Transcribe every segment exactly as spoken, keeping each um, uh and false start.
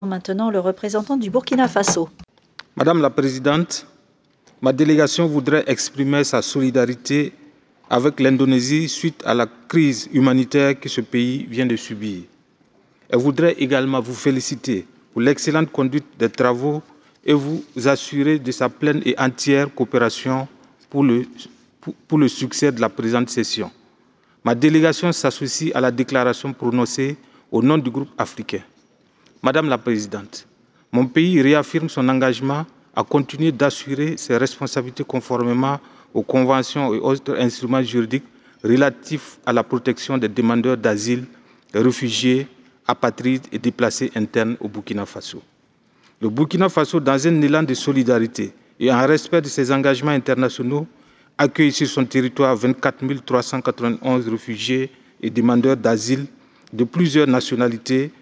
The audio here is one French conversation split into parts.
Maintenant, le représentant du Burkina Faso. Madame la Présidente, ma délégation voudrait exprimer sa solidarité avec l'Indonésie suite à la crise humanitaire que ce pays vient de subir. Elle voudrait également vous féliciter pour l'excellente conduite des travaux et vous assurer de sa pleine et entière coopération pour le, pour, pour le succès de la présente session. Ma délégation s'associe à la déclaration prononcée au nom du groupe africain. Madame la Présidente, mon pays réaffirme son engagement à continuer d'assurer ses responsabilités conformément aux conventions et autres instruments juridiques relatifs à la protection des demandeurs d'asile, réfugiés, apatrides et déplacés internes au Burkina Faso. Le Burkina Faso, dans un élan de solidarité et en respect de ses engagements internationaux, accueille sur son territoire vingt-quatre mille trois cent quatre-vingt-onze réfugiés et demandeurs d'asile de plusieurs nationalités,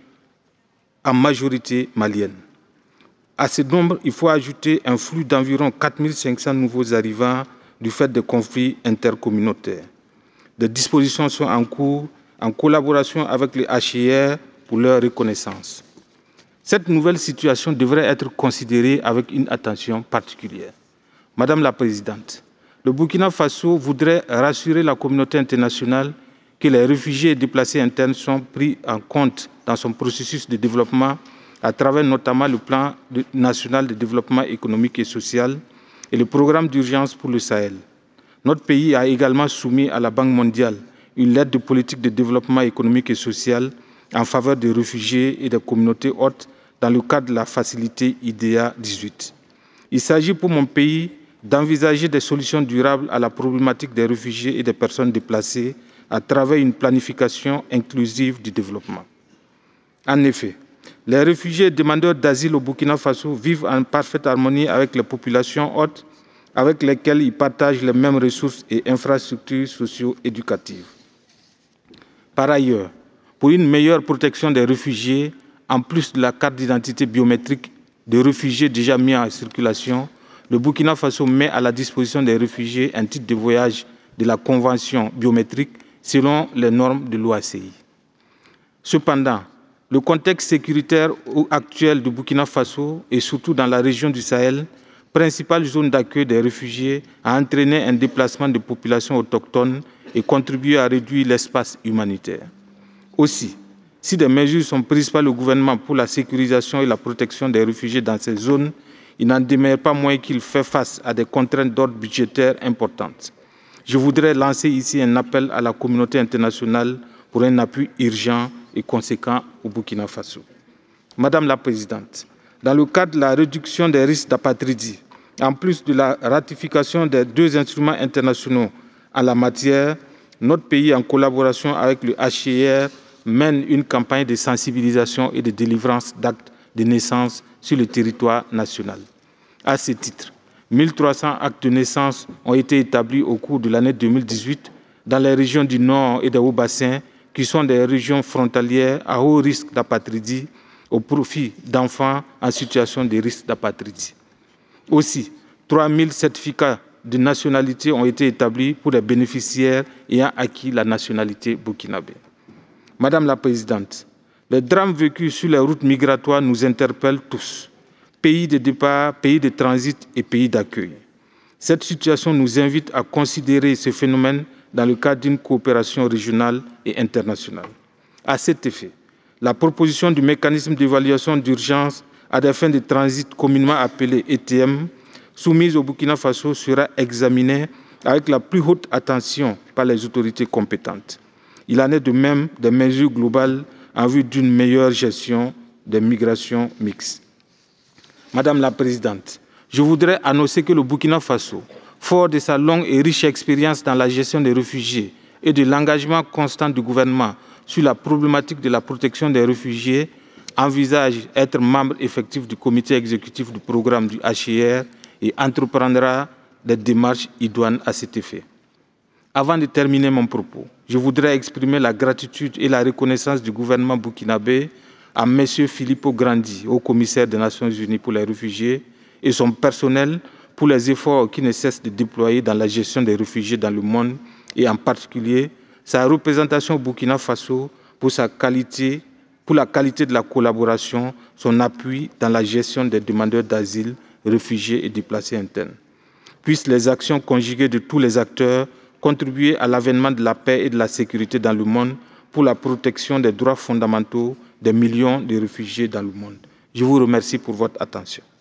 en majorité malienne. À ce nombre, il faut ajouter un flux d'environ quatre mille cinq cents nouveaux arrivants du fait des conflits intercommunautaires. Des dispositions sont en cours en collaboration avec les H C R pour leur reconnaissance. Cette nouvelle situation devrait être considérée avec une attention particulière. Madame la Présidente, le Burkina Faso voudrait rassurer la communauté internationale que les réfugiés et déplacés internes sont pris en compte dans son processus de développement à travers notamment le plan national de développement économique et social et le programme d'urgence pour le Sahel. Notre pays a également soumis à la Banque mondiale une lettre de politique de développement économique et social en faveur des réfugiés et des communautés hôtes dans le cadre de la facilité I D E A dix-huit. Il s'agit pour mon pays d'envisager des solutions durables à la problématique des réfugiés et des personnes déplacées à travers une planification inclusive du développement. En effet, les réfugiés et demandeurs d'asile au Burkina Faso vivent en parfaite harmonie avec les populations hôtes avec lesquelles ils partagent les mêmes ressources et infrastructures socio-éducatives. Par ailleurs, pour une meilleure protection des réfugiés, en plus de la carte d'identité biométrique de réfugiés déjà mis en circulation, le Burkina Faso met à la disposition des réfugiés un titre de voyage de la convention biométrique selon les normes de l'O A C I. Cependant, le contexte sécuritaire actuel du Burkina Faso et surtout dans la région du Sahel, principale zone d'accueil des réfugiés, a entraîné un déplacement de populations autochtones et contribué à réduire l'espace humanitaire. Aussi, si des mesures sont prises par le gouvernement pour la sécurisation et la protection des réfugiés dans ces zones, il n'en demeure pas moins qu'il fait face à des contraintes d'ordre budgétaire importantes. Je voudrais lancer ici un appel à la communauté internationale pour un appui urgent et conséquent au Burkina Faso. Madame la Présidente, dans le cadre de la réduction des risques d'apatridie, en plus de la ratification des deux instruments internationaux en la matière, notre pays, en collaboration avec le H C R, mène une campagne de sensibilisation et de délivrance d'actes de naissance sur le territoire national. À ce titre, mille trois cents actes de naissance ont été établis au cours de l'année deux mille dix-huit dans les régions du Nord et des Hauts-Bassins, qui sont des régions frontalières à haut risque d'apatridie, au profit d'enfants en situation de risque d'apatridie. Aussi, trois mille certificats de nationalité ont été établis pour les bénéficiaires ayant acquis la nationalité burkinabé. Madame la Présidente, les drames vécus sur les routes migratoires nous interpellent tous, pays de départ, pays de transit et pays d'accueil. Cette situation nous invite à considérer ce phénomène dans le cadre d'une coopération régionale et internationale. À cet effet, la proposition du mécanisme d'évaluation d'urgence à des fins de transit communément appelé E T M, soumise au Burkina Faso, sera examinée avec la plus haute attention par les autorités compétentes. Il en est de même des mesures globales en vue d'une meilleure gestion des migrations mixtes. Madame la Présidente, je voudrais annoncer que le Burkina Faso, fort de sa longue et riche expérience dans la gestion des réfugiés et de l'engagement constant du gouvernement sur la problématique de la protection des réfugiés, envisage être membre effectif du comité exécutif du programme du H C R et entreprendra des démarches idoines à cet effet. Avant de terminer mon propos, je voudrais exprimer la gratitude et la reconnaissance du gouvernement burkinabé à M. Filippo Grandi, haut commissaire des Nations Unies pour les réfugiés, et son personnel pour les efforts qui ne cessent de déployer dans la gestion des réfugiés dans le monde, et en particulier sa représentation au Burkina Faso pour sa qualité pour la qualité de la collaboration, son appui dans la gestion des demandeurs d'asile, réfugiés et déplacés internes. Puissent les actions conjuguées de tous les acteurs contribuer à l'avènement de la paix et de la sécurité dans le monde pour la protection des droits fondamentaux des millions de réfugiés dans le monde. Je vous remercie pour votre attention.